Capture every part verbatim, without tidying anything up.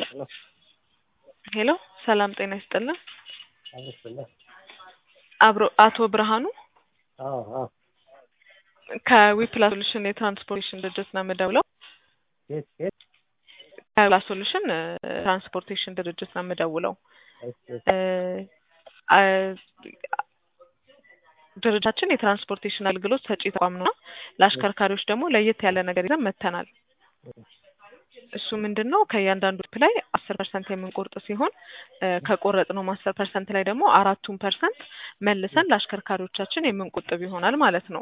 ሄሎ ሄሎ ሰላም ጤና ይስጥልን። አመስግና አብሮ አቶ ብርሃኑ አዎ አዎ ከዊፕላስ ሶሉሽን የትራንስፖርቴሽን ድርጅት ነው የምደውለው። የት የት ከዊፕላስ ሶሉሽን ትራንስፖርቴሽን ድርጅት ነው የምደውለው። እሺ እ ድርጅታችን የትራንስፖርቴሽን አገልግሎት ሰጪ ተቋም ነው። ለአሽከርካሪዎች ደግሞ ለየት ያለ ነገር ይዘን መጥተናል። እሱ ምንድነው ከእያንዳንዱ ግሩፕ ላይ አስር ፐርሰንት የምንቆርጥ ሲሆን ከቆረጥነው አስር ፐርሰንት ላይ ደግሞ አራቱን ፐርሰንት መልሰን ለአሽከርካሪዎቻችን የምንቆጥብ ይሆናል ማለት ነው።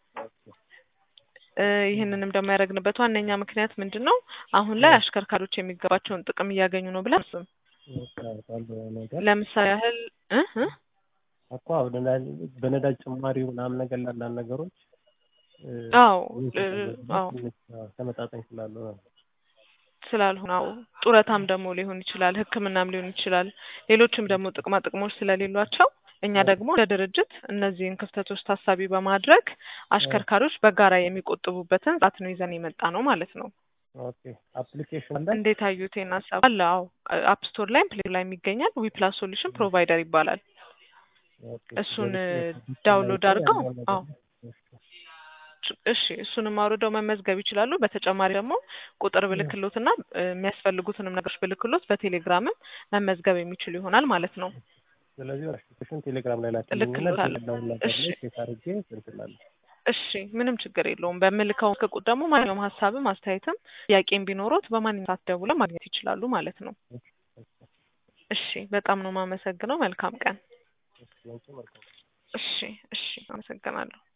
ይህንንም ደግሞ ያደረግንበት ዋነኛ ምክንያት ምንድነው አሁን ላይ አሽከርካሪዎች የሚገባቸውን ጥቅም እያገኙ ነው ብለን አስብም። ለምሳሌ ያህል እ እ እኮ በነዳጅ ጭማሪ ምናምን ነገር ላንዳንድ ነገሮች አዎ አዎ ተመጣጣኝ ስላልሆነ ስላልሆነ አዎ ጡረታም ደግሞ ሊሆን ይችላል፣ ሕክምናም ሊሆን ይችላል፣ ሌሎችም ደግሞ ጥቅማ ጥቅሞች ስለሌሏቸው እኛ ደግሞ እንደ ድርጅት እነዚህን ክፍተቶች ታሳቢ በማድረግ አሽከርካሪዎች በጋራ የሚቆጥቡበትን ስርዓት ነው ይዘን የመጣ ነው ማለት ነው። ኦኬ አፕሊኬሽን አለ እንዴት አዩት? ሀሳብ አለ። አዎ አፕ ስቶር ላይ ፕሌይ ላይ የሚገኛል። ዊፕላስ ሶሉሽን ፕሮቫይደር ይባላል። እሱን ዳውንሎድ አድርገው አዎ እሺ እሱንም አውርደው መመዝገብ ይችላሉ። በተጨማሪ ደግሞ ቁጥር ብልክሎትና የሚያስፈልጉትንም ነገሮች ብልክሎት በቴሌግራምም መመዝገብ የሚችሉ ይሆናል ማለት ነው። ስለዚህ አፕሊኬሽን ቴሌግራም ላይ ላክልኝና ደውላለሁ ነገር ላይ ቼክ አድርጌ እንትላለሁ። እሺ ምንም ችግር የለውም። በምልከው ቁጥር ደግሞ ማንኛውም ሀሳብም አስተያየትም ጥያቄም ቢኖሩት በማንኛውም ሰዓት ደውለው ማግኘት ይችላሉ ማለት ነው። እሺ በጣም ነው የማመሰግነው። መልካም ቀን። እሺ እሺ አመሰግናለሁ።